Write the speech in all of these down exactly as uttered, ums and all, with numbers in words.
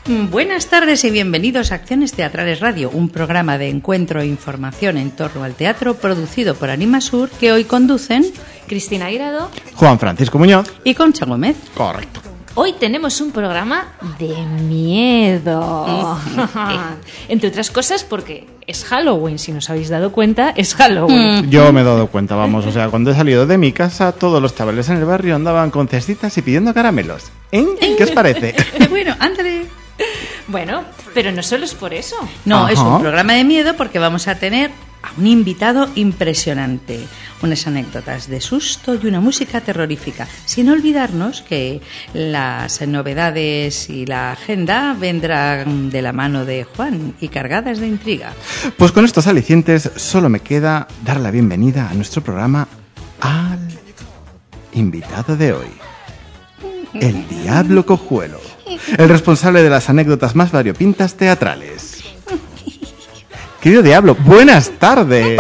Buenas tardes y bienvenidos a Acciones Teatrales Radio, un programa de encuentro e información en torno al teatro producido por Animasur, que hoy conducen Cristina Aguirado, Juan Francisco Muñoz y Concha Gómez. Correcto. Hoy tenemos un programa de miedo. Entre otras cosas porque es Halloween, si no os habéis dado cuenta, es Halloween. Yo me he dado cuenta, vamos, o sea, cuando he salido de mi casa, todos los chavales en el barrio andaban con cestitas y pidiendo caramelos. ¿Eh? ¿Qué os parece? Bueno, ándale. Bueno, pero no solo es por eso. No, Ajá. Es un programa de miedo porque vamos a tener a un invitado impresionante, unas anécdotas de susto y una música terrorífica, sin olvidarnos que las novedades y la agenda vendrán de la mano de Juan y cargadas de intriga. Pues con estos alicientes solo me queda dar la bienvenida a nuestro programa al invitado de hoy, el Diablo Cojuelo, el responsable de las anécdotas más variopintas teatrales. Querido Diablo, buenas tardes.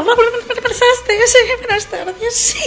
Buenas tardes, sí.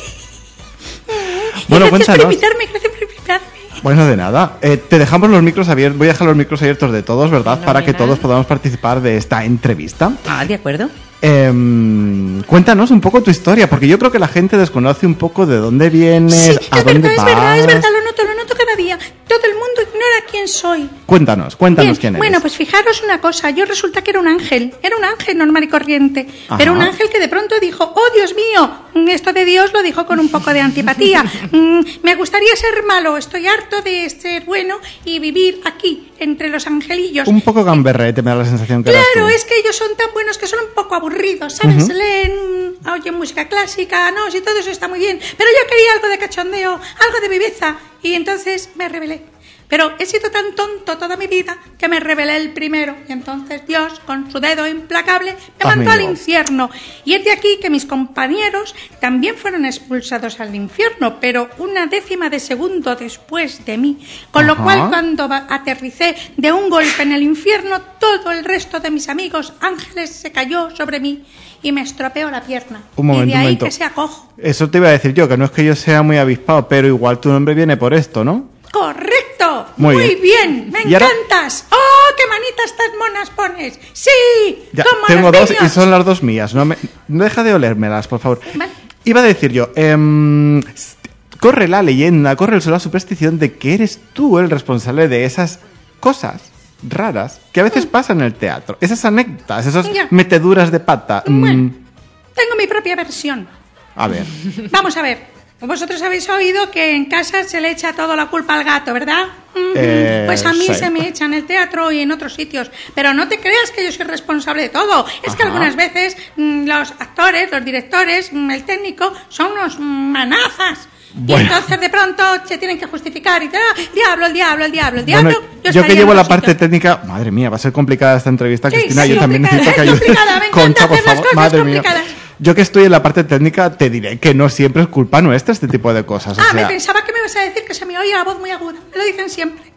Bueno, gracias cuéntanos. por invitarme, gracias por invitarme. Bueno, de nada. Eh, te dejamos los micros abiertos. Voy a dejar los micros abiertos de todos, ¿verdad? Para que Fenomenal. todos podamos participar de esta entrevista. Ah, de acuerdo. Eh, cuéntanos un poco tu historia, porque yo creo que la gente desconoce un poco de dónde vienes, Sí, a es dónde verdad, vas. es verdad, es verdad, lo noto, lo noto cada día. Todo el mundo ignora quién soy. Cuéntanos, cuéntanos Bien, quién eres. bueno, pues fijaros una cosa, yo resulta que era un ángel, era un ángel normal y corriente, Ajá. pero un ángel que de pronto dijo, oh Dios mío, esto de Dios lo dijo con un poco de antipatía, Mm, me gustaría ser malo, estoy harto de ser bueno y vivir aquí, entre los angelillos. Un poco gamberrete me da la sensación que eras Claro, tú. es que ellos son tan buenos que son un poco aburridos, ¿sabes? Ujú. Leen, oyen música clásica, no, sí, todo eso está muy bien, pero yo quería algo de cachondeo, algo de viveza, y entonces me rebelé. Pero he sido tan tonto toda mi vida que me rebelé el primero, y entonces Dios, con su dedo implacable, me mandó al Amigo. infierno. Y es de aquí que mis compañeros también fueron expulsados al infierno, pero una décima de segundo después de mí. Con lo Ajá. cual, cuando ba- aterricé de un golpe en el infierno, todo el resto de mis amigos ángeles se cayó sobre mí y me estropeó la pierna. Un momento, y de un ahí momento. que sea cojo. Eso te iba a decir yo, que no es que yo sea muy avispado, pero igual tu nombre viene por esto, ¿no? ¡Correcto! Muy Muy, bien. bien. ¡Me ¿Y ahora? encantas! ¡Oh, qué manitas tan monas pones! ¡Sí! Ya, como tengo los dos y niños. son las dos mías. No, me, no deja de olérmelas, por favor. Vale. Iba a decir yo, em, corre la leyenda, corre la superstición de que eres tú el responsable de esas cosas raras que a veces pasan en el teatro. Esas anécdotas, esas Ya. meteduras de pata. Mm, Bueno. Tengo mi propia versión. a ver. Vamos a ver. Vosotros habéis oído que en casa se le echa toda la culpa al gato, ¿verdad? Ujú. Eh, pues a mí sí. se me echa en el teatro y en otros sitios. Pero no te creas que yo soy responsable de todo. Es que Ajá. algunas veces mm, los actores, los directores, mm, el técnico son unos manazas. Bueno. Y entonces de pronto se tienen que justificar y te, ah, diablo, el diablo, el diablo, el diablo. Bueno, yo, estaría que llevo en la otro parte sitio. técnica, madre mía, va a ser complicada esta entrevista, Sí, Cristina. sí, Yo también complicada, necesito que es ayude. complicada, me encanta Concha, por hacer las favor, cosas madre mía. complicadas. Yo que estoy en la parte técnica, te diré que no siempre es culpa nuestra este tipo de cosas. O Ah, me sea, pensaba que me ibas a decir que se me oía la voz muy aguda. Me lo dicen siempre.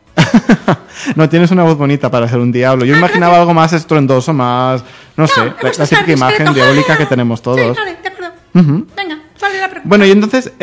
no tienes una voz bonita para ser un diablo. Yo Ah, imaginaba gracias. algo más estruendoso, más, no, sé, me la, gusta la estar típica imagen discreto. diabólica que tenemos todos. Sí, vale, de acuerdo. Ujú. Venga, ¿cuál es la pregunta? Bueno, y entonces,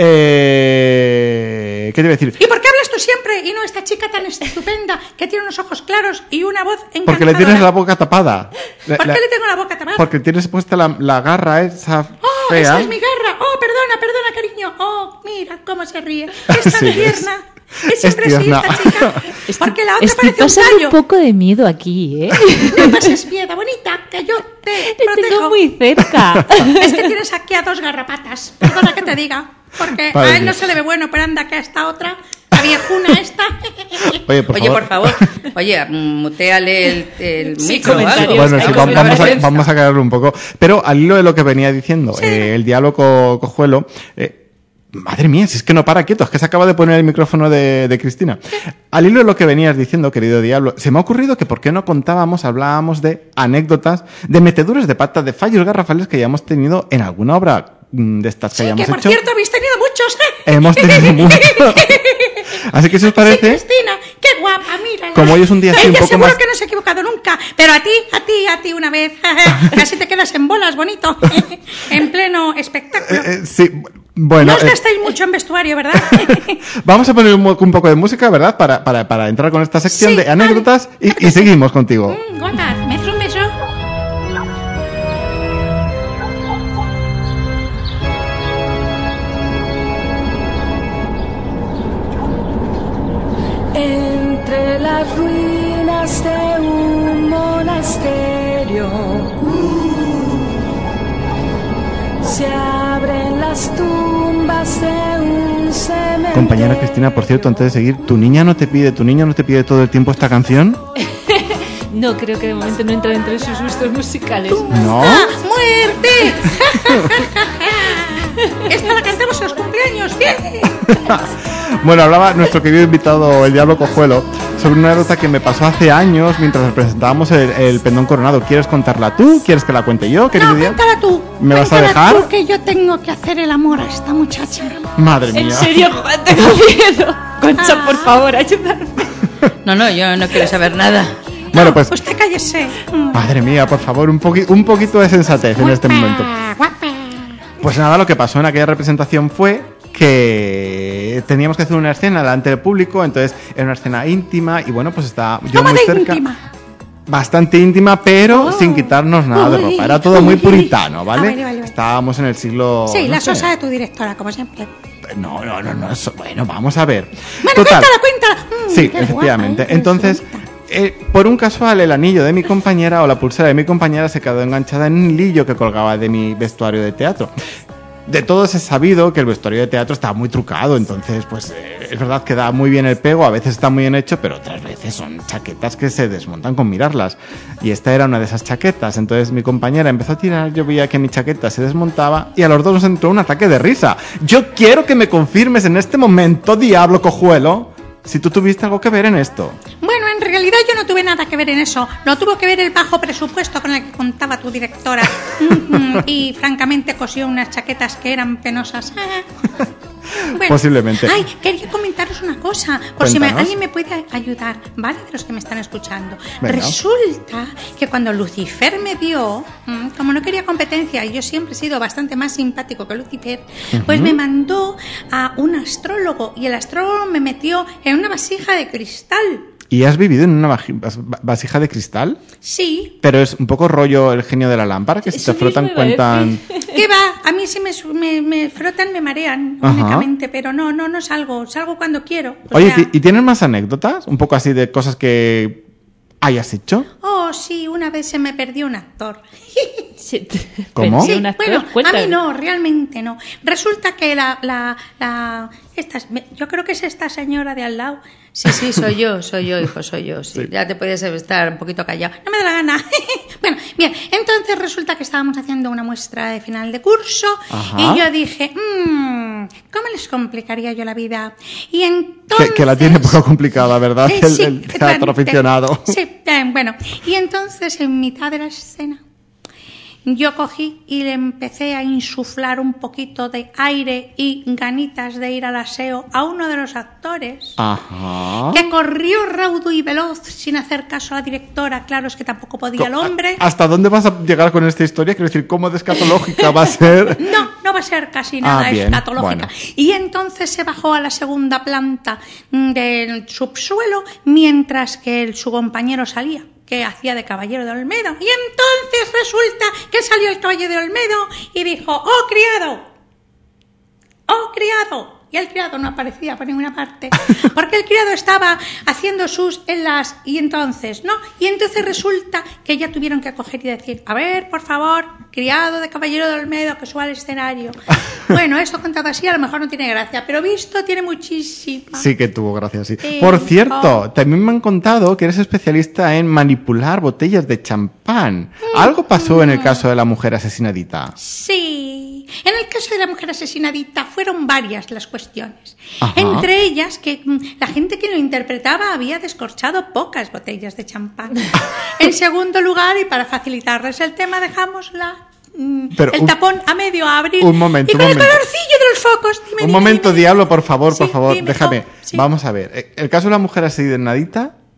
eh, ¿qué te iba a decir? ¿Y por qué hablas tú siempre y no esta chica tan estupenda que tiene unos ojos claros y una voz encantadora? Porque le tienes la boca tapada. ¿Por La- qué le tengo la boca tapada? Porque tienes puesta la, la garra esa ¡Oh, fea. esa es mi garra! ¡Oh, perdona, perdona, cariño! ¡Oh, mira cómo se ríe! ¡Es tan Sí, es- tierna! Es es siempre así tierna. esta chica. Porque la otra Estoy parece un pasando gallo. un poco de miedo aquí, ¿eh? No pases miedo, bonita, que yo te Te protejo. tengo muy cerca. Es que tienes aquí a dos garrapatas. Perdona que te diga. Porque Madre a él no mía. se le ve bueno, pero anda que a esta otra, la viejuna esta. Oye, por Oye, favor. por favor. Oye, muteale el, el Sí, micro o algo. comentarios. Bueno, Hay sí, que vamos, vamos a, comentarios. vamos a aclararlo un poco. Pero al hilo de lo que venía diciendo, Sí. eh, el diablo co- cojuelo, eh, madre mía, si es que no para quieto, es que se acaba de poner el micrófono de, de Cristina. Al hilo de lo que venías diciendo, querido diablo, se me ha ocurrido que por qué no contábamos, hablábamos de anécdotas, de meteduras de pata, de fallos garrafales que hayamos tenido en alguna obra mm, de estas que Sí, hayamos que por hecho. cierto habéis tenido muchos. Hemos tenido mucho. Así que si os Sí, parece, Cristina, qué guapa, mírala. Como hoy es un día así un Ella poco seguro más- que no se ha equivocado nunca, pero a ti, a ti, a ti una vez, casi te quedas en bolas, bonito, en pleno espectáculo. Eh, eh, sí, Bueno, no os eh, gastáis mucho en vestuario, ¿verdad? vamos a poner un, un poco de música, ¿verdad? Para, para, para entrar con esta sección Sí, de anécdotas vale. y, y seguimos contigo. Mm, guapa, ¿me haces un beso? Entre las ruinas de un monasterio se abren las tumbas de un cementerio. Compañera Cristina, por cierto, antes de seguir, ¿tu niña no te pide, tu niña no te pide todo el tiempo esta canción? No, creo que de momento no entra dentro de sus gustos musicales. ¿No? ¡Ah, muerte! Esta la cantamos en los cumpleaños. ¡Bien! Bueno, hablaba nuestro querido invitado, el Diablo Cojuelo, sobre una anécdota que me pasó hace años mientras presentábamos el, el pendón coronado. ¿Quieres contarla tú? ¿Quieres que la cuente yo, querido No, Diablo? cuéntala tú. ¿Me vas a Cuéntala dejar? tú, que yo tengo que hacer el amor a esta muchacha. Madre mía. En serio, Juan, tengo miedo. Concha, por favor, ayúdame. No, no, yo no quiero saber nada. Bueno, pues, Usted cállese. madre mía, por favor, un, poqui- un poquito de sensatez en este momento. Guapa. Pues nada, lo que pasó en aquella representación fue que teníamos que hacer una escena delante del público, entonces era una escena íntima y bueno, pues está yo ¿Cómo muy de cerca. íntima? Bastante íntima, pero Oh. sin quitarnos nada de Uy. ropa. Era todo muy Uy. puritano, ¿vale? Ah, vale, vale, vale. Estábamos en el siglo... Sí, no la sé. sosa de tu directora, como siempre. No, no, no, no. eso- Bueno, vamos a ver. Bueno, Total. cuéntala, cuéntala. Mm, Sí, qué efectivamente. guapa, ¿eh? Entonces, Resulta. eh, por un casual, el anillo de mi compañera o la pulsera de mi compañera se quedó enganchada en un hilillo que colgaba de mi vestuario de teatro. De todos es sabido que el vestuario de teatro está muy trucado, entonces, pues, eh, es verdad que da muy bien el pego, a veces está muy bien hecho, pero otras veces son chaquetas que se desmontan con mirarlas. Y esta era una de esas chaquetas, entonces mi compañera empezó a tirar, yo veía que mi chaqueta se desmontaba y a los dos nos entró un ataque de risa. Yo quiero que me confirmes en este momento, Diablo Cojuelo, si tú tuviste algo que ver en esto. Bueno, en realidad yo no tuve nada que ver en eso. Lo tuvo que ver el bajo presupuesto con el que contaba tu directora. Mm, mm, y francamente cosió unas chaquetas que eran penosas. Bueno, Posiblemente. Ay, quería comentaros una cosa, por si me- Cuéntanos. alguien me puede ayudar, ¿vale? De los que me están escuchando. Venga. Resulta que cuando Lucifer me vio, mm, como no quería competencia, y yo siempre he sido bastante más simpático que Lucifer, pues me mandó a un astrólogo, y el astrólogo me metió en una vasija de cristal. ¿Y has vivido en una vaji- vas- vasija de cristal? Sí. Pero es un poco rollo el genio de la lámpara, que si Eso te frotan mismo iba a cuentan... ¿Qué va? A mí si me, su- me, me frotan me marean Ajá. únicamente, pero no, no, no salgo, salgo cuando quiero. O Oye, sea, ¿ti- ¿y tienes más anécdotas? Un poco así de cosas que hayas hecho. oh, sí, una vez se me perdió un actor. Sí. ¿Cómo? Pensé Sí, un actor, bueno, a cuéntame. mí no, realmente no. Resulta que la, la, la, esta, yo creo que es esta señora de al lado. Sí, sí, soy yo, soy yo, hijo, soy yo. Sí. Sí. Ya te podías estar un poquito callado. No me da la gana. Bueno, bien, entonces resulta que estábamos haciendo una muestra de final de curso. Ajá. Y yo dije, mmm, ¿cómo les complicaría yo la vida? Y entonces... Que, que la tiene poco complicada, ¿verdad? Eh, el, sí, el teatro efectivamente. aficionado. Sí, eh, bueno. Y entonces, en mitad de la escena, yo cogí y le empecé a insuflar un poquito de aire y ganitas de ir al aseo a uno de los actores. Ajá. Que corrió raudo y veloz sin hacer caso a la directora. Claro, es que tampoco podía el hombre. ¿Hasta dónde vas a llegar con esta historia? Quiero decir, ¿cómo de escatológica va a ser? No, no va a ser casi nada Ah, bien, escatológica. bueno. Y entonces se bajó a la segunda planta mm, del subsuelo mientras que el, su compañero salía, que hacía de caballero de Olmedo. Y entonces resulta que salió el caballero de Olmedo y dijo, ¡oh, criado! ¡oh, criado! Y el criado no aparecía por ninguna parte, porque el criado estaba haciendo sus en las... Y entonces, ¿no? Y entonces resulta que ya tuvieron que coger y decir, a ver, por favor, criado de caballero de Olmedo, que suba al escenario. Bueno, esto contado así a lo mejor no tiene gracia, pero visto tiene muchísima. Sí que tuvo gracia, sí. Sí. Por cierto, Oh. también me han contado que eres especialista en manipular botellas de champán. ¿Algo pasó en el caso de la mujer asesinadita? Sí, en el caso de la mujer asesinadita fueron varias las cuestiones. Ajá. Entre ellas que mm, la gente que lo interpretaba había descorchado pocas botellas de champán. En segundo lugar, y para facilitarles el tema, dejamos la, mm, Pero el un- tapón a medio abrir. un momento, y con un el momento. colorcillo de los focos. Dime, Un dime, momento, dime. diablo, por favor, por Sí, favor, dime, déjame. oh, sí. Vamos a ver. El caso de la mujer asesinadita,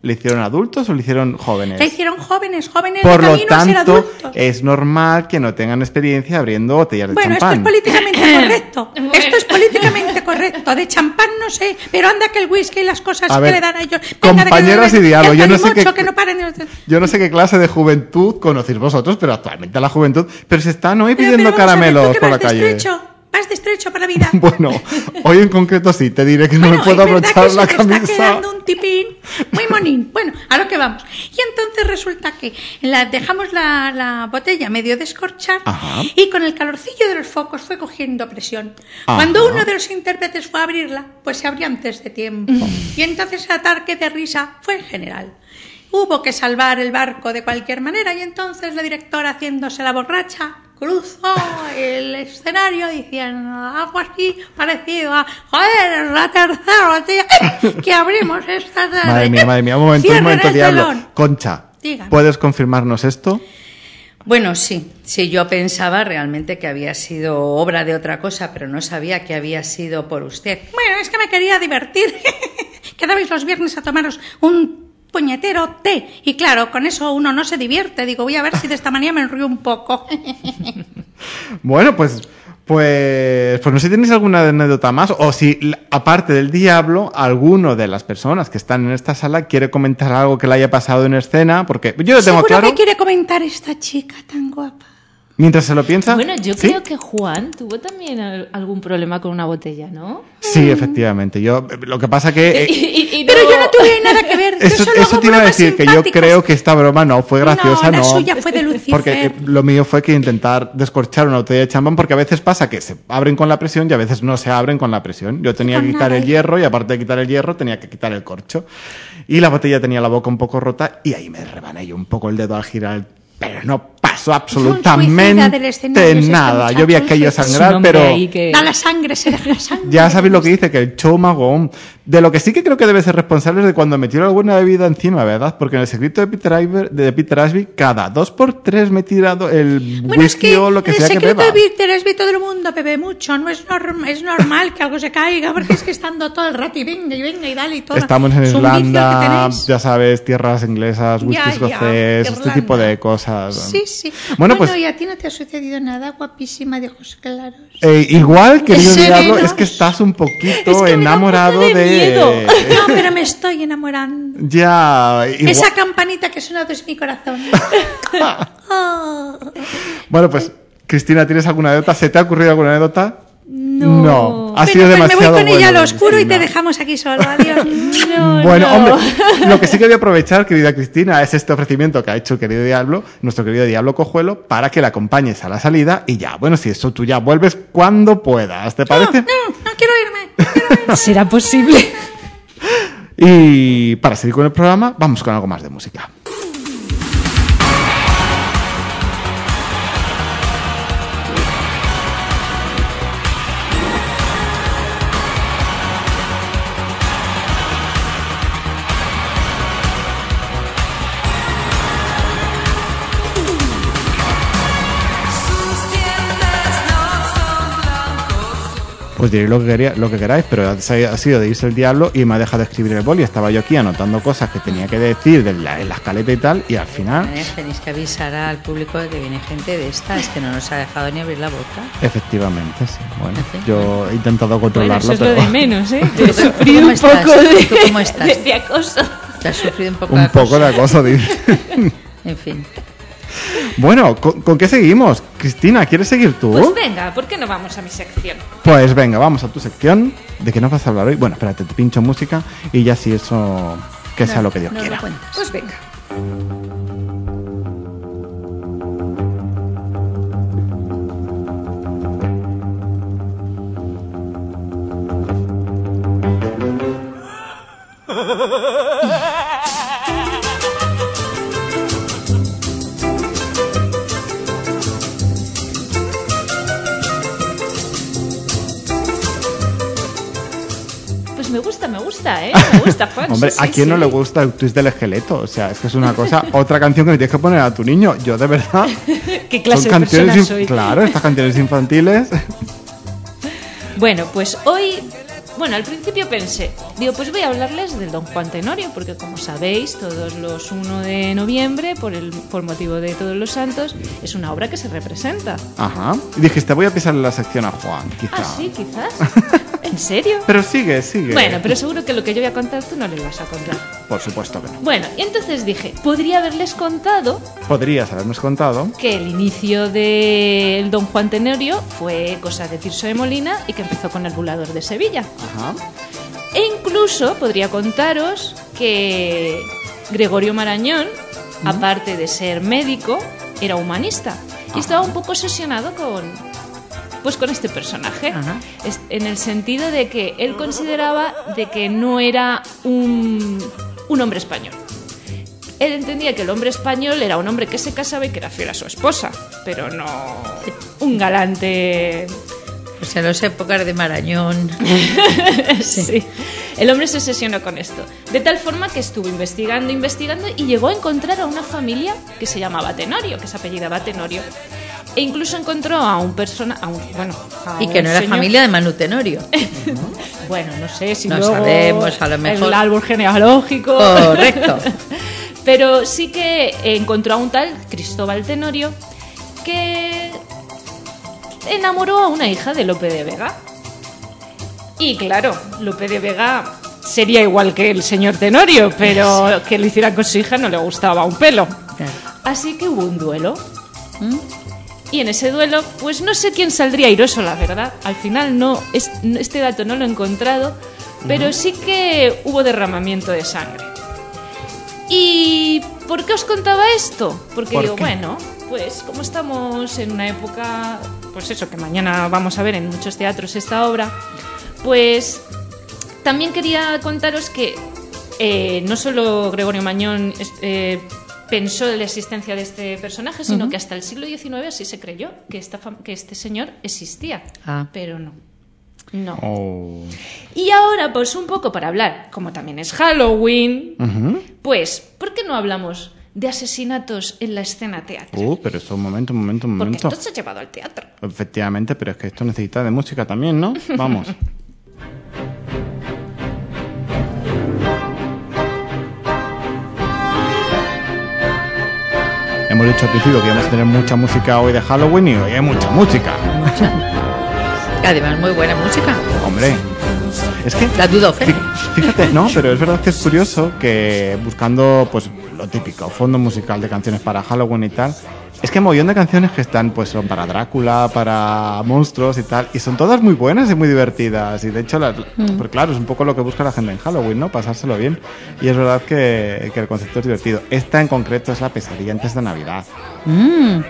¿Le hicieron adultos o le hicieron jóvenes? Le hicieron jóvenes, jóvenes Por de lo camino a ser tanto, adultos. es normal que no tengan experiencia abriendo botellas de Bueno, champán. esto es políticamente correcto. Esto es políticamente correcto. De champán no sé, pero anda que el whisky y las cosas A que ver, le dan a ellos. Venga, compañeras de que- y diálogo, que yo no sé calimocho, qué- que no paren de- Yo no sé qué clase de juventud conocéis vosotros, pero actualmente la juventud... Pero se están hoy Pero- pidiendo pero vamos a ver, caramelos ¿tú que por la vas de calle. estrecho? Vas de estrecho para la vida. Bueno, hoy en concreto sí, te diré que no Bueno, me puedo es verdad abrochar que la se te camisa. está quedando un tipín muy monín. Bueno, a lo que vamos. Y entonces resulta que la, dejamos la, la botella medio descorchar Ajá. y con el calorcillo de los focos fue cogiendo presión. Ajá. Cuando uno de los intérpretes fue a abrirla, pues se abrió antes de tiempo. Y entonces el ataque de risa fue en general. Hubo que salvar el barco de cualquier manera y entonces la directora, haciéndose la borracha, cruzó el escenario diciendo algo así parecido a joder, la tercera botella que abrimos esta tarde. Madre mía, madre mía, un momento, un Cierren momento, el diablo. telón. Concha, Dígame. ¿puedes confirmarnos esto? Bueno, sí, sí, yo pensaba realmente que había sido obra de otra cosa, pero no sabía que había sido por usted. Bueno, es que me quería divertir. Quedabais los viernes a tomaros un puñetero té. Y claro, con eso uno no se divierte. Digo, voy a ver si de esta manera me enrío un poco. Bueno, pues, pues, pues no sé si tenéis alguna anécdota más o si, la- aparte del diablo, alguno de las personas que están en esta sala quiere comentar algo que le haya pasado en escena, porque yo lo tengo Seguro claro. que quiere comentar esta chica tan guapa. Mientras se lo piensa. Bueno, yo ¿sí? creo que Juan tuvo también al- algún problema con una botella, ¿no? Sí, efectivamente. Yo, lo que pasa que... eh, Y- y- y Pero no- yo no tuve nada que ver. Yo Eso, solo eso hago te iba a bromas decir, que yo simpáticas. creo que esta broma no fue graciosa, No, no. la suya fue de Lucifer. Porque eh, lo mío fue que intentar descorchar una botella de champán, porque a veces pasa que se abren con la presión y a veces no se abren con la presión. Yo tenía Con que quitar nada el ahí. hierro y aparte de quitar el hierro tenía que quitar el corcho. Y la botella tenía la boca un poco rota y ahí me rebané yo un poco el dedo al girar el... Pero no pasó suicida del absolutamente escenario, es este nada. muchacho, Yo vi un aquello suicida. Es un sangrar, hombre pero... ahí que- Da la sangre, se deja la sangre. Ya sabéis lo que dice, que el show magón. De lo que sí que creo que debe ser responsable es de cuando metieron alguna bebida encima, ¿verdad? Porque en el secreto de Peter, Iver- de Peter Ashby, cada dos por tres me he tirado el Bueno, es whisky que o lo que el sea que secreto beba. de Peter Ashby, todo el mundo bebe mucho. No es, norm- es normal que algo se caiga, porque es que estando todo el rato y venga y venga y dale y todo. Estamos en Es un vicio que Irlanda, tenéis. ya sabes, tierras inglesas, whisky Ya, ya, escocés, este Irlanda. tipo de cosas. Sí, sí. Bueno, Bueno, pues y a ti no te ha sucedido nada, guapísima de ojos claros. eh, igual, querido Serenos. diablo, es que estás un poquito Es que me da un poco enamorado de de... miedo. No, pero me estoy enamorando. Ya, igual- Esa campanita que ha sonado es mi corazón. Oh. Bueno, pues, Cristina, ¿tienes alguna anécdota? ¿Se te ha ocurrido alguna anécdota? No. ha Bueno, sido pues demasiado me voy con ella al bueno, oscuro y te Cristina. dejamos aquí solo. Adiós. No, Bueno, no. hombre, lo que sí que voy a aprovechar, querida Cristina, es este ofrecimiento que ha hecho el querido Diablo, nuestro querido Diablo Cojuelo, para que la acompañes a la salida y ya, bueno, si eso tú ya vuelves cuando puedas, ¿te parece? No, no quiero irme. no quiero irme. ¿Será posible? Y para seguir con el programa, vamos con algo más de música. Pues diréis lo que, quería, lo que queráis, pero ha ha sido de irse el diablo y me ha dejado de escribir el boli. Estaba yo aquí anotando cosas que tenía que decir de la, en la escaleta y tal, y al final, Eh, Tenéis que avisar al público de que viene gente de esta, es que no nos ha dejado ni abrir la boca. efectivamente, sí. Bueno, En fin, yo he intentado Bueno, controlarlo, eso es lo pero de menos, ¿eh? ¿Tú Yo he cómo sufrido un estás? poco de, ¿Tú cómo estás? de- de acoso. Te has sufrido un poco un de poco de acoso. acoso, dice. En fin. Bueno, ¿con, con qué seguimos? Cristina, ¿quieres seguir tú? Pues venga, ¿por qué no vamos a mi sección? Pues venga, vamos a tu sección. ¿De qué nos vas a hablar hoy? Bueno, espérate, te pincho música y ya si eso, que sea No, lo que Dios no quiera. lo cuentas. Pues venga. Pues me gusta, me gusta, ¿eh? Me gusta, Juan. Hombre, sí, sí, ¿a quién no sí. le gusta el twist del esqueleto? O sea, es que es una cosa, otra canción que le tienes que poner a tu niño. Yo, de verdad. ¿Qué clase son de canciones persona inf- soy? Claro, estas canciones infantiles. Bueno, pues hoy Bueno, al principio pensé, digo, pues voy a hablarles del Don Juan Tenorio, porque como sabéis, todos los primero de noviembre, por el por motivo de Todos los Santos, es una obra que se representa. Ajá. Y dijiste, voy a pisarle la sección a Juan, quizá. Ah, sí, quizás. ¿En serio? Pero sigue, sigue. Bueno, pero seguro que lo que yo voy a contar tú no le vas a contar. Por supuesto que no. Bueno, y entonces dije, podría haberles contado... Podrías habernos contado... que el inicio del Don Juan Tenorio fue cosa de Tirso de Molina y que empezó con el Bulador de Sevilla. Ajá. E incluso podría contaros que Gregorio Marañón, ¿Mm? aparte de ser médico, era humanista. Ajá. Y estaba un poco obsesionado con... pues con este personaje. Ajá. En el sentido de que él consideraba de que no era un, un hombre español. Él entendía que el hombre español era un hombre que se casaba y que era fiel a su esposa, pero no un galante. Pues en las épocas de Marañón. Sí. Sí. El hombre se obsesionó con esto. De tal forma que estuvo investigando, investigando y llegó a encontrar a una familia que se llamaba Tenorio, que se apellidaba Tenorio. E incluso encontró a un persona, a un, bueno, a y que un no era señor... familia de Manu Tenorio. Bueno, no sé si no luego sabemos, a lo mejor el árbol genealógico. Correcto. Pero sí que encontró a un tal Cristóbal Tenorio que enamoró a una hija de Lope de Vega. Y claro, Lope de Vega sería igual que el señor Tenorio, pero que lo hiciera con su hija no le gustaba un pelo. Claro. Así que hubo un duelo. ¿Mm? Y en ese duelo, pues no sé quién saldría airoso, la verdad. Al final no, es, este dato no lo he encontrado, pero uh-huh. sí que hubo derramamiento de sangre. ¿Y por qué os contaba esto? Porque digo, qué? bueno, pues como estamos en una época, pues eso, que mañana vamos a ver en muchos teatros esta obra, pues también quería contaros que eh, no solo Gregorio Marañón eh, pensó en la existencia de este personaje, sino uh-huh. que hasta el siglo diecinueve así se creyó que, esta fam- que este señor existía, ah. pero no. No. Oh. Y ahora, pues un poco para hablar, como también es Halloween, uh-huh. pues, ¿por qué no hablamos de asesinatos en la escena teatral? Uh, pero esto, un momento, un momento, un momento. Porque esto se ha llevado al teatro. Efectivamente, pero es que esto necesita de música también, ¿no? Vamos. Hemos dicho al principio que íbamos a tener mucha música hoy de Halloween y hoy hay mucha música. Mucha. Además, muy buena música. Hombre, es que... La duda ofende. Fíjate, no, pero es verdad que es curioso que buscando, pues, lo típico, fondo musical de canciones para Halloween y tal, es que hay un montón de canciones que están, pues, son para Drácula, para monstruos y tal, y son todas muy buenas y muy divertidas. Y de hecho, las, mm. pues claro, es un poco lo que busca la gente en Halloween, ¿no? Pasárselo bien. Y es verdad que, que el concepto es divertido. Esta en concreto es La pesadilla antes de Navidad. Mm.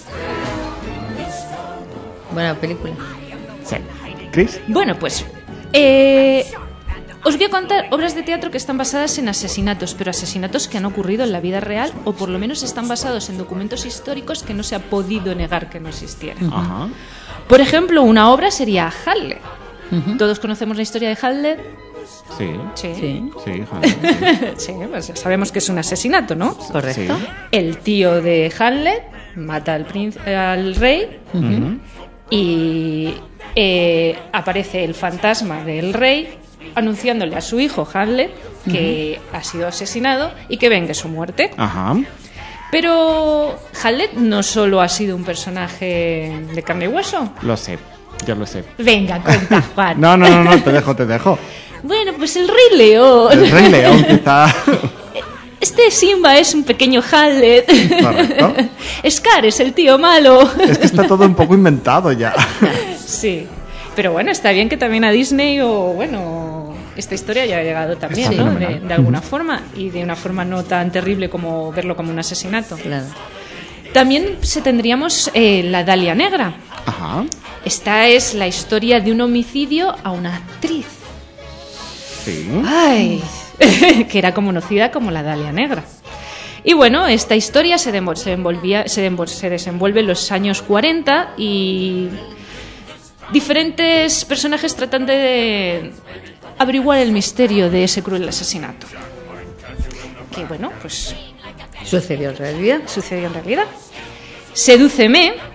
Buena película. Sí. ¿Chris? Bueno, pues eh, os voy a contar obras de teatro que están basadas en asesinatos, pero asesinatos que han ocurrido en la vida real o por lo menos están basados en documentos históricos que no se ha podido negar que no existieran. Ajá. Por ejemplo, una obra sería Hamlet. Uh-huh. ¿Todos conocemos la historia de Hamlet? Sí. Sí. Sí, sí, Hamlet, sí. Sí, pues ya sabemos que es un asesinato, ¿no? Correcto. Sí. El tío de Hamlet mata al, príncipe, al rey uh-huh. y... Eh, aparece el fantasma del rey anunciándole a su hijo Hamlet que uh-huh. ha sido asesinado y que vengue su muerte. Ajá. Pero Hamlet no solo ha sido un personaje de carne y hueso. Lo sé, yo lo sé. Venga, cuenta, Juan. no, no, no, no, te dejo, te dejo. Bueno, pues el Rey León. El Rey León, quizá. Este Simba es un pequeño Hamlet. Correcto. Scar es el tío malo. Es que está todo un poco inventado ya. Sí, pero bueno, está bien que también a Disney o bueno, esta historia haya llegado también, está ¿no? De, de alguna uh-huh. forma y de una forma no tan terrible como verlo como un asesinato. Claro. También se tendríamos eh, la Dalia Negra. Ajá. Esta es la historia de un homicidio a una actriz. Sí. Ay, que era conocida como la Dalia Negra. Y bueno, esta historia se, de, se, envolvía, se, de, se desenvuelve en los años cuarenta y diferentes personajes tratan de averiguar el misterio de ese cruel asesinato. Que bueno, pues... ¿Sucedió en realidad? Sucedió en realidad. Sedúceme,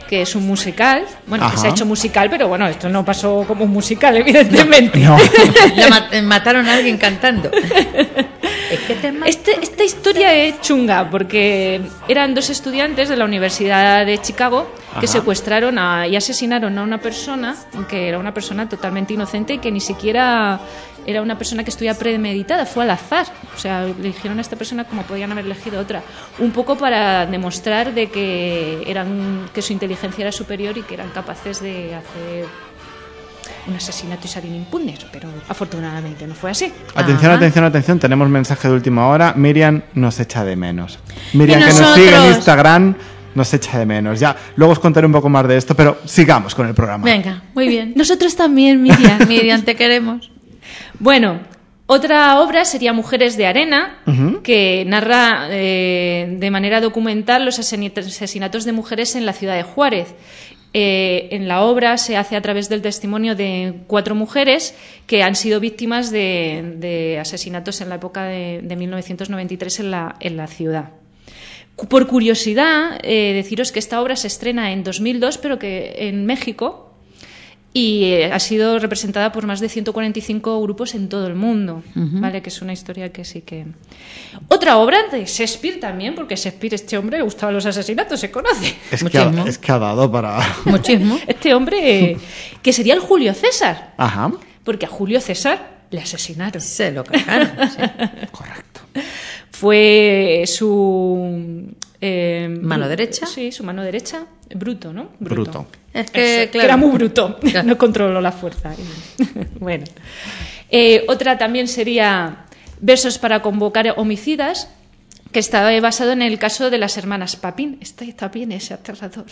que es un musical, bueno, Ajá. que se ha hecho musical, pero bueno, esto no pasó como un musical, evidentemente. No. Ya mat- mataron a alguien cantando. Es que te matan. Este, esta historia es chunga porque eran dos estudiantes de la Universidad de Chicago que Ajá. secuestraron a, y asesinaron a una persona que era una persona totalmente inocente y que ni siquiera era una persona que estuviera premeditada, fue al azar. O sea, eligieron a esta persona como podían haber elegido otra, un poco para demostrar de que eran que su inteligencia era superior y que eran capaces de hacer un asesinato y salir impunes, pero afortunadamente no fue así. Atención, Ajá. atención, atención. Tenemos mensaje de última hora. Miriam nos echa de menos. Miriam, Y que nos nosotros. sigue en Instagram, nos echa de menos. Ya, luego os contaré un poco más de esto, pero sigamos con el programa. Venga, muy bien. Nosotros también, Miriam. Miriam, te queremos. Bueno, otra obra sería Mujeres de Arena, Ujú. que narra eh, de manera documental los asesini- asesinatos de mujeres en la ciudad de Juárez. Eh, en la obra se hace a través del testimonio de cuatro mujeres que han sido víctimas de, de asesinatos en la época de, de mil novecientos noventa y tres en la, en la ciudad. Por curiosidad, eh, deciros que esta obra se estrena en dos mil dos, pero que en México, y eh, ha sido representada por más de ciento cuarenta y cinco grupos en todo el mundo, ¿vale? Que es una historia que sí que... Otra obra de Shakespeare también, porque Shakespeare, este hombre, le gustaban los asesinatos, se conoce. Es que, ha, Muchísimo. es que ha dado para... Muchísimo. Este hombre, eh, que sería el Julio César, Ajá, porque a Julio César le asesinaron. Se lo cagaron. Sí. correcto. Fue su... eh, ¿Mano derecha? Sí, su mano derecha. Bruto, ¿no? Bruto. Es que, Eso, claro. era muy bruto, Claro. no controló la fuerza. Bueno, Eh, otra también sería Versos para convocar homicidas, que estaba basado en el caso de las hermanas Papin. Esta también es aterrador.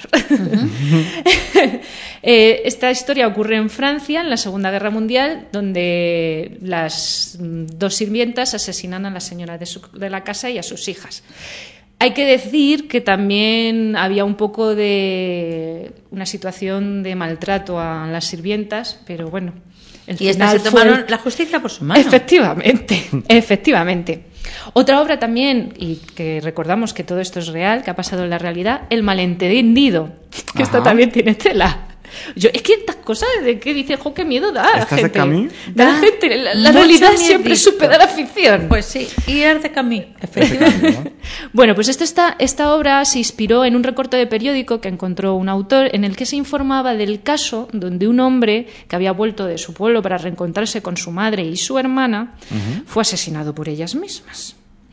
Eh, esta historia ocurre en Francia, en la Segunda Guerra Mundial, donde las mm, dos sirvientas asesinan a la señora de, su- de la casa y a sus hijas. Hay que decir que también había un poco de una situación de maltrato a las sirvientas, pero bueno. el Y estas se final fue- tomaron la justicia por su mano. Efectivamente, efectivamente. Otra obra también, y que recordamos que todo esto es real, que ha pasado en la realidad, El malentendido, que esta Ajá. también tiene tela. Yo, es que estas cosas de que dices, jo, qué miedo da a la ¿Estas de gente. Camus? Da a la Da gente. La, la mucho realidad siempre miedito. supera la ficción. Pues sí, y es de Camus, efectivamente. Bueno, pues esto está, esta obra se inspiró en un recorte de periódico que encontró un autor en el que se informaba del caso donde un hombre que había vuelto de su pueblo para reencontrarse con su madre y su hermana fue asesinado por ellas mismas.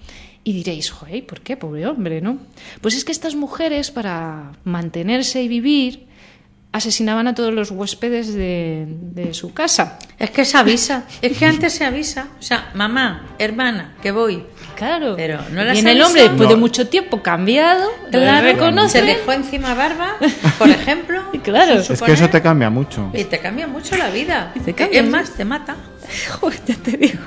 Y diréis, joder, ¿por qué? Pobre hombre, ¿no? Pues es que estas mujeres, para mantenerse y vivir, asesinaban a todos los huéspedes de, de su casa. Es que se avisa, es que antes se avisa. O sea, mamá, hermana, que voy. Claro. Pero no las Viene el avisó. hombre después de No. mucho tiempo cambiado, Claro, le reconoce. se dejó encima barba, por ejemplo. Y claro. sin Es que eso suponer, te cambia mucho. Y te cambia mucho la vida. Te cambia es mucho. más, te mata. Joder, ya te digo.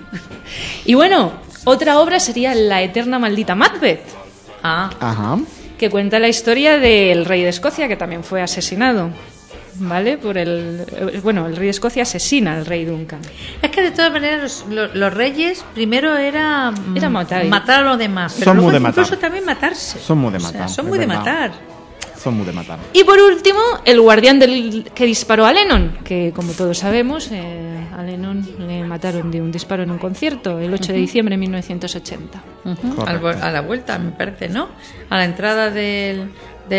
Y bueno, otra obra sería La eterna maldita Macbeth, Ah, Ajá. que cuenta la historia del rey de Escocia, que también fue asesinado. ¿Vale? Por el, eh, bueno, el rey de Escocia asesina al rey Duncan. es que de todas maneras los, los- los reyes primero era, mm, Era matar. matar a los demás, pero Son muy luego de matar. incluso también matarse. Son muy de O sea, matar, son es muy de verdad. matar. Son muy de matar. Y por último, el guardián del que disparó a Lennon, que como todos sabemos, eh, a Lennon le mataron de un disparo en un concierto el ocho de diciembre de mil novecientos ochenta. Ujú, Correcto. al vol- a la vuelta, me parece, ¿no? A la entrada del,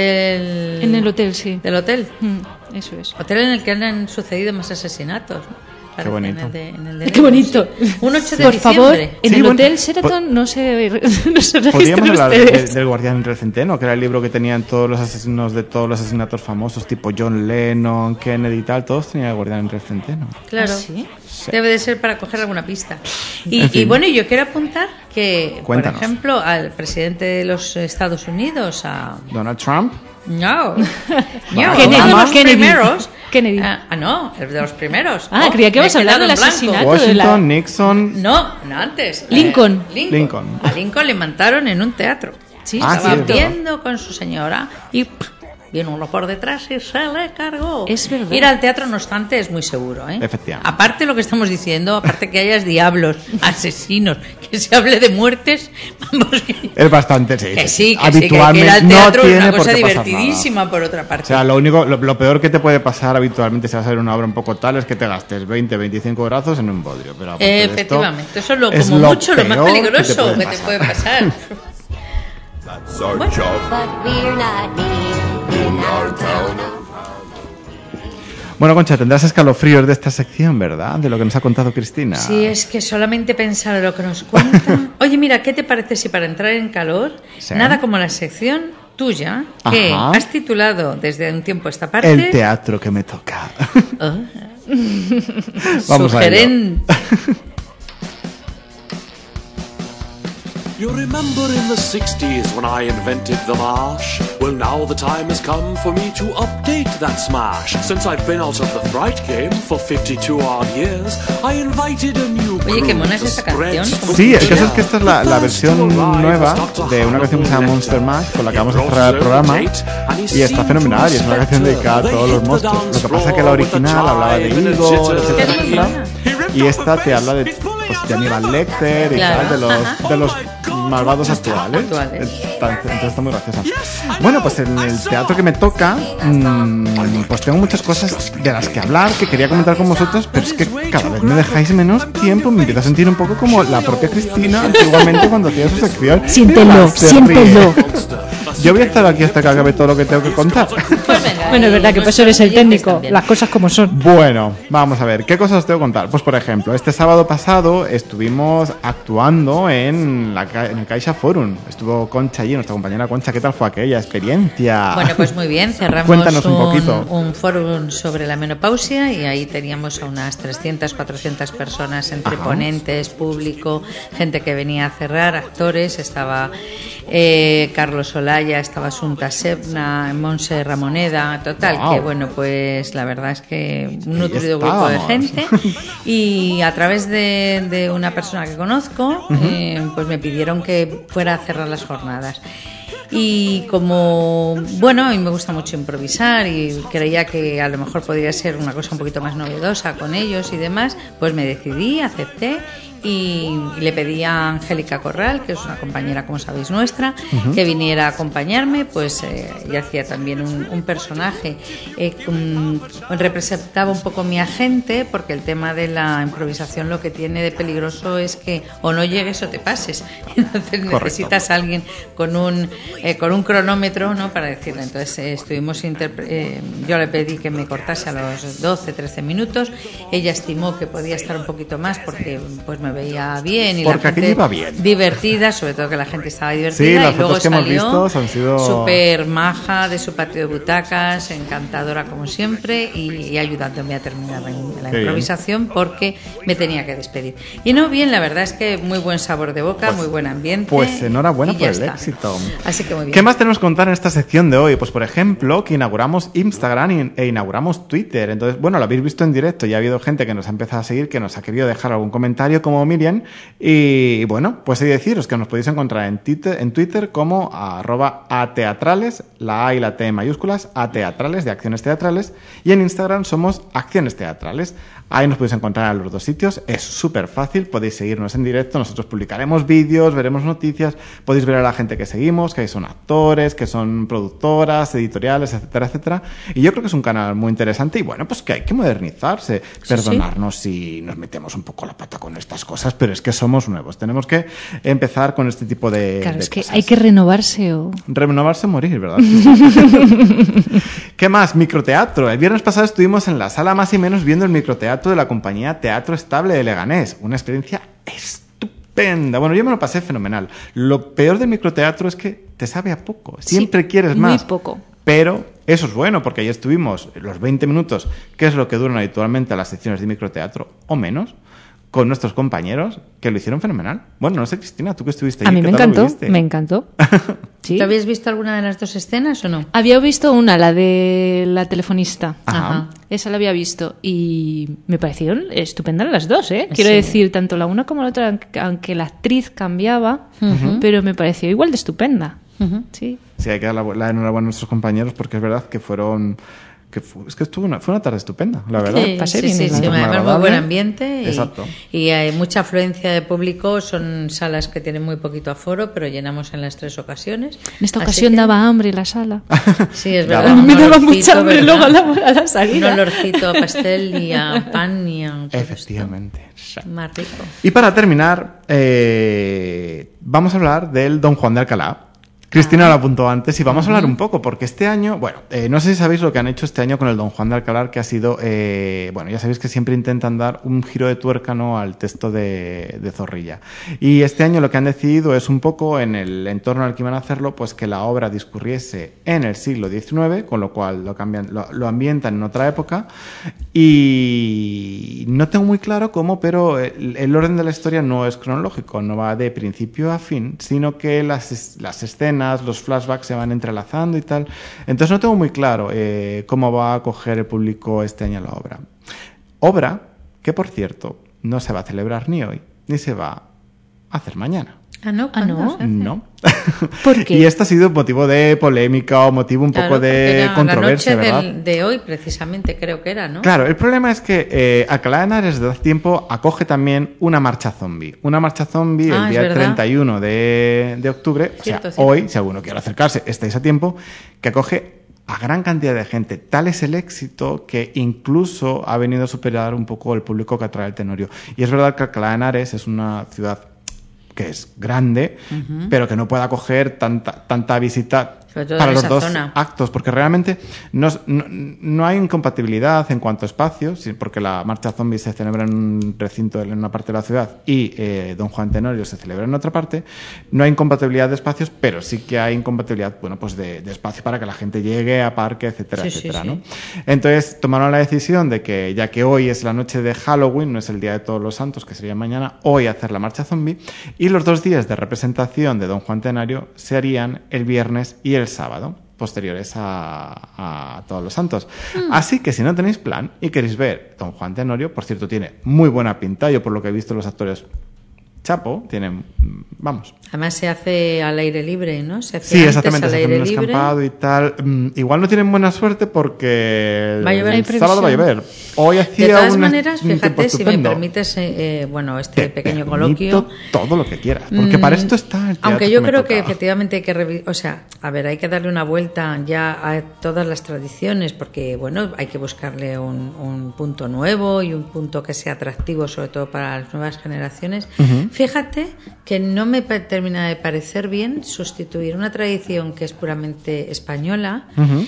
del... En el hotel, sí. Del hotel. Mm, eso es. Hotel en el que han sucedido más asesinatos, ¿no? Parece, bonito. En el de, en el de Qué Lennon, bonito. sí. Un ocho de Por diciembre. favor, en Sí, el bueno, hotel Sheraton no se, no se Podríamos registren hablar de- ustedes. del Guardián entre el Centeno, que era el libro que tenían todos los asesinos de todos los asesinatos famosos, tipo John Lennon, Kennedy y tal, todos tenían el Guardián entre el Centeno. Claro. ¿Ah, sí? Debe de ser para coger alguna pista. Y, En fin. y bueno, yo quiero apuntar que, Cuéntanos. por ejemplo, al presidente de los Estados Unidos, a... Donald Trump. No, no, Kennedy, uno de los Kennedy. primeros. Kennedy. Ah, ah, no, el de los primeros. Ah, Oh, creía que me ibas he a hablar quedado del en blanco. asesinato. de Washington, la- Nixon. No, no antes. Lincoln. Eh, Lincoln. A Lincoln le mataron en un teatro. Sí, Ah, Estaba cierto. viendo con su señora y pff, vino uno por detrás y se le cargó. Es verdad. Ir al teatro, no obstante, es muy seguro, ¿eh? Efectivamente. Aparte lo que estamos diciendo, aparte que hayas diablos, asesinos, que se hable de muertes, vamos, que, Es bastante, sí. que sí. sí, que Habitualmente sí, que ir al no teatro es tiene una por cosa qué pasar divertidísima, nada. por otra parte. O sea, lo único, lo, lo peor que te puede pasar habitualmente si vas a ver una obra un poco tal es que te gastes veinte, veinticinco brazos en un bodrio. Pero aparte de esto, Efectivamente, eso es lo, es como lo mucho lo más peor que te peligroso puede que te pasar. puede pasar. That's our Bueno. job But we're not needed in our town. Bueno, Concha, tendrás escalofríos de esta sección, ¿verdad? De lo que nos ha contado Cristina. Sí, es que solamente pensar en lo que nos cuenta. Oye, mira, ¿qué te parece si para entrar en calor, Sí. nada como la sección tuya, que Ajá. has titulado desde un tiempo a esta parte? El teatro que me toca. Ah, Vamos a ello. sugerente. You remember in the sixties when I invented the marsh? Well, now the time has come for me to update that smash. Since I've been out of the fright game for fifty-two odd years, I invited a new Oye, qué crew mona es to esta spread canción. the Sí, el cheer. caso es que esta es la, la versión nueva de una canción que se llama Monster Mash, con la que vamos a cerrar el programa. Y está fenomenal, y es una canción dedicada a todos los monstruos. Lo que pasa es que la original hablaba de Igor, etcétera, etcétera. Y esta te habla de, pues, de Aníbal Lecter y Claro, tal, de los, ajá. de los malvados actuales. Actuales. Está- Entonces está muy graciosa. Bueno, pues en el teatro que me toca, mmm, pues tengo muchas cosas de las que hablar, que quería comentar con vosotros, pero es que cada vez me dejáis menos tiempo, me empiezo a sentir un poco como la propia Cristina antiguamente cuando hacía su sección. Siéntelo, Mira, se siéntelo. ríe. Yo voy a estar aquí hasta que acabe todo lo que tengo que contar. Pues venga, Bueno, es y verdad que pues nuestros eres el oyentes técnico, también. las cosas como son. Bueno, vamos a ver, ¿qué cosas os tengo que contar? Pues por ejemplo, este sábado pasado estuvimos actuando en, la, ca- en el Caixa Forum. Estuvo Concha allí, nuestra compañera Concha. ¿Qué tal fue aquella experiencia? Bueno, pues muy bien, cerramos Cuéntanos un poquito. un foro sobre la menopausia y ahí teníamos a unas trescientas, cuatrocientas personas entre Ajá. ponentes, público, gente que venía a cerrar, actores, estaba eh, Carlos Olaya, estaba Asunta Sebna, Monse Ramoneda, total, Wow. que bueno, pues la verdad es que un nutrido grupo de estábamos. gente y a través de, de una persona que conozco, eh, pues me pidieron que fuera a cerrar las jornadas. Y como, bueno, a mí me gusta mucho improvisar y creía que a lo mejor podría ser una cosa un poquito más novedosa con ellos y demás, pues me decidí, acepté y, y le pedí a Angélica Corral, que es una compañera, como sabéis, nuestra, que viniera a acompañarme, pues eh, ella hacía también un, un personaje, eh, con- representaba un poco mi agente, porque el tema de la improvisación lo que tiene de peligroso es que o no llegues o te pases, entonces Correcto. necesitas a alguien con un eh, con un cronómetro, ¿no?, para decirle. Entonces eh, estuvimos interpre- eh, yo le pedí que me cortase a los doce, trece minutos, ella estimó que podía estar un poquito más porque pues me veía bien y Porque la aquello gente iba bien. divertida, sobre todo que la gente estaba divertida. Sí, las y luego fotos que hemos salió visto han sido- súper maja de su patio de butacas, encantadora como siempre y, y ayudándome a terminar la, la Qué bien. improvisación porque me tenía que despedir. Y no, bien, la verdad es que muy buen sabor de boca, Pues- muy buen ambiente. Pues enhorabuena y por ya el está. éxito. Así que muy bien. ¿Qué más tenemos que contar en esta sección de hoy? Pues por ejemplo, que inauguramos Instagram y- e inauguramos Twitter. Entonces, bueno, lo habéis visto en directo, ya ha habido gente que nos ha empezado a seguir, que nos ha querido dejar algún comentario como Miriam. Y bueno, pues he de deciros que nos podéis encontrar en Twitter, en Twitter como arroba ateatrales, la A y la T en mayúsculas, ateatrales, de acciones teatrales. Y en Instagram somos acciones teatrales. Ahí nos podéis encontrar en los dos sitios, es súper fácil, podéis seguirnos en directo, nosotros publicaremos vídeos, veremos noticias, podéis ver a la gente que seguimos, que son actores, que son productoras, editoriales, etcétera, etcétera. Y yo creo que es un canal muy interesante y bueno, pues que hay que modernizarse, perdonarnos si nos metemos un poco la pata con estas cosas, pero es que somos nuevos, tenemos que empezar con este tipo de, Claro, de es que cosas. hay que renovarse o... Renovarse o morir, ¿verdad? ¿Qué más? Microteatro. El viernes pasado estuvimos en la sala más y menos viendo el microteatro de la compañía Teatro Estable de Leganés. Una experiencia estupenda. Bueno, yo me lo pasé fenomenal. Lo peor del microteatro es que te sabe a poco. Siempre Sí, quieres muy más. poco. Pero eso es bueno, porque ahí estuvimos los veinte minutos, que es lo que duran habitualmente las secciones de microteatro, o menos, con nuestros compañeros, que lo hicieron fenomenal. Bueno, no sé, Cristina, tú que estuviste A allí, mí ¿qué me tal lo encantó, viviste? me encantó. Sí. ¿Te habías visto alguna de las dos escenas o no? Había visto una, la de la telefonista. Ajá. Esa la había visto y me parecieron estupendas las dos, ¿eh? Quiero Sí. decir, tanto la una como la otra, aunque- aunque la actriz cambiaba, pero me pareció igual de estupenda. Uh-huh. Sí. Sí, hay que dar la, la enhorabuena a nuestros compañeros porque es verdad que fueron... Que fue, es que estuvo una, fue una tarde estupenda, la verdad. Sí, pasé sí, bien, sí, ¿no? sí, Muy además muy agradable. buen ambiente y, Exacto. y hay mucha afluencia de público, son salas que tienen muy poquito aforo, pero llenamos en las tres ocasiones. En esta Así ocasión que- daba hambre la sala. Sí, es Daba verdad. hambre. Me un daba olorcito, mucha hambre ¿verdad? luego a la, a la Un salida. olorcito a pastel y a pan y a... todo Efectivamente. esto. Más rico. Y para terminar, eh, vamos a hablar del Don Juan de Alcalá. Cristina lo apuntó antes y vamos a hablar un poco, porque este año, bueno, eh, no sé si sabéis lo que han hecho este año con el Don Juan de Alcalá, que ha sido, eh, bueno, ya sabéis que siempre intentan dar un giro de tuerca, ¿no?, al texto de, de Zorrilla. Y este año lo que han decidido es un poco, en el entorno al que iban a hacerlo, pues que la obra discurriese en el siglo diecinueve, con lo cual lo cambian, lo, lo ambientan en otra época, y no tengo muy claro cómo, pero el, el orden de la historia no es cronológico, no va de principio a fin, sino que las, las escenas, los flashbacks se van entrelazando y tal. Entonces no tengo muy claro eh, cómo va a coger el público este año la obra. Obra que, por cierto, no se va a celebrar ni hoy, ni se va a hacer mañana. Ah, no, Ah, ¿no? ¿cuándo se hace? No. ¿Por qué? Y esto ha sido motivo de polémica o motivo un Claro, poco porque de era controversia, la noche ¿verdad? del- de hoy, precisamente, creo que era, ¿no? Claro, el problema es que eh, Alcalá de Henares desde hace tiempo acoge también una marcha zombie. Una marcha zombie Ah, el es día verdad. treinta y uno de, de octubre, o Cierto, sea, cierto. hoy, si alguno quiere acercarse, estáis a tiempo, que acoge a gran cantidad de gente. Tal es el éxito que incluso ha venido a superar un poco el público que atrae el Tenorio. Y es verdad que Alcalá de Henares es una ciudad que es grande, pero que no puede acoger tanta, tanta visita Sobre todo para en los esa dos zona. actos, porque realmente no, es- no, no hay incompatibilidad en cuanto a espacios, sí, porque la marcha zombie se celebra en un recinto en una parte de la ciudad y eh, Don Juan Tenorio se celebra en otra parte. No hay incompatibilidad de espacios, pero sí que hay incompatibilidad, bueno, pues de, de espacio para que la gente llegue a parque, etcétera, Sí, sí, etcétera, sí. ¿no? Entonces tomaron la decisión de que, ya que hoy es la noche de Halloween, no es el día de Todos los Santos, que sería mañana, hoy hacer la marcha zombie, y los dos días de representación de Don Juan Tenorio se harían el viernes y el sábado, posteriores a, a Todos los Santos. Así que si no tenéis plan y queréis ver Don Juan Tenorio, por cierto, tiene muy buena pinta, yo por lo que he visto los actores chapo, tienen, vamos. Además se hace al aire libre, ¿no? Se hace Sí, antes exactamente, al se hace aire un libre. escampado y tal. Mm, igual no tienen buena suerte porque el, Va a llover. el Hay sábado va a previsión. llover. Hoy hacía De todas un, maneras, un tiempo fíjate, si me estupendo. permites, eh, eh, bueno, este Te pequeño permito coloquio. todo lo que quieras, porque Mm, para esto está el teatro Aunque yo me creo toca. que efectivamente hay que revi- o sea, a ver, hay que darle una vuelta ya a todas las tradiciones, porque bueno, hay que buscarle un, un punto nuevo y un punto que sea atractivo, sobre todo para las nuevas generaciones. Fíjate que no me pa- termina de parecer bien sustituir una tradición que es puramente española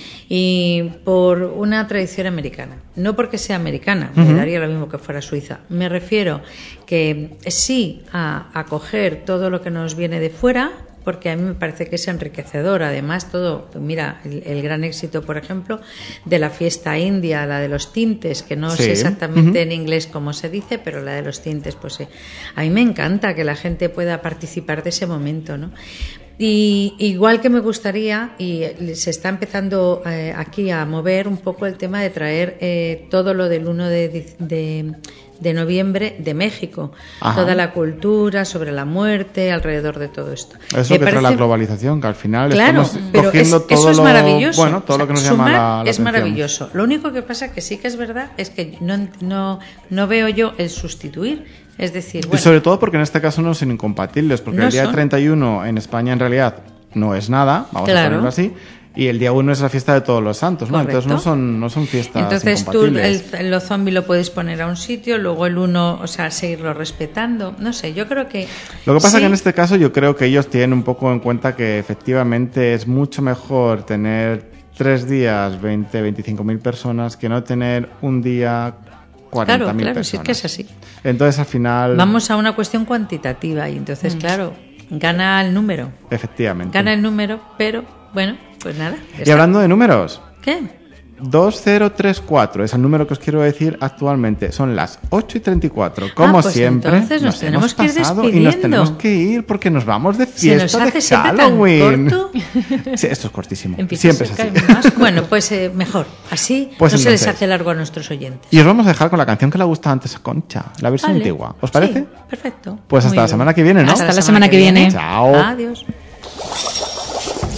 y por una tradición americana. No porque sea americana, me daría lo mismo que fuera suiza. Me refiero que sí a acoger todo lo que nos viene de fuera, porque a mí me parece que es enriquecedor. Además, todo, mira, el, el gran éxito, por ejemplo, de la fiesta india, la de los tintes, que no Sí. sé exactamente Ujú. en inglés cómo se dice, pero la de los tintes, pues sí. A mí me encanta que la gente pueda participar de ese momento, ¿no? Y igual que me gustaría, y se está empezando eh, aquí a mover un poco el tema de traer eh, todo lo del uno de, dic- de, de noviembre de México, Ajá. toda la cultura sobre la muerte, alrededor de todo esto. Eso Me que trae la parece- globalización, que al final Claro, estamos pero cogiendo es- todo eso es lo, maravilloso. bueno, todo O sea, lo que nos sumar llama la, la es atención. maravilloso. Lo único que pasa que sí que es verdad es que no, no, no veo yo el sustituir. Es decir, Y bueno, sobre todo porque en este caso no son incompatibles, porque No el día son. treinta y uno en España en realidad no es nada, vamos a Claro. ponerlo así, y el día uno es la fiesta de Todos los Santos, ¿no? Correcto. Entonces no son, no son fiestas entonces tú incompatibles. el, lo zombie lo puedes poner a un sitio, luego el uno, o sea, seguirlo respetando. No sé, yo creo que. Lo que pasa sí, que en este caso yo creo que ellos tienen un poco en cuenta que efectivamente es mucho mejor tener tres días, veinte, veinticinco mil personas que no tener un día cuarenta Claro, mil claro, sí personas. que es así. Entonces al final, Vamos a una cuestión cuantitativa y entonces, claro, gana el número. efectivamente. Gana el número, pero bueno, pues nada. ya Y está. hablando de números, ¿Qué? dos cero tres cuatro es el número que os quiero decir actualmente. Son las ocho y treinta y cuatro. Como Ah, pues siempre, entonces nos tenemos hemos que ir pasado y nos despidiendo. tenemos que ir porque nos vamos de Se fiesta nos hace de siempre tan Halloween. corto. Sí, esto es cortísimo. Empieza Siempre a es ser así. cada vez más. Bueno, pues eh, mejor. Así Pues no se les entonces- hace largo a nuestros oyentes. Y os vamos a dejar con la canción que le gusta antes a Concha, la versión Vale. antigua. ¿Os parece? Sí, perfecto. Pues hasta Muy la bien. semana que viene, ¿no? Hasta la semana que viene. Chao. Adiós.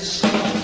this.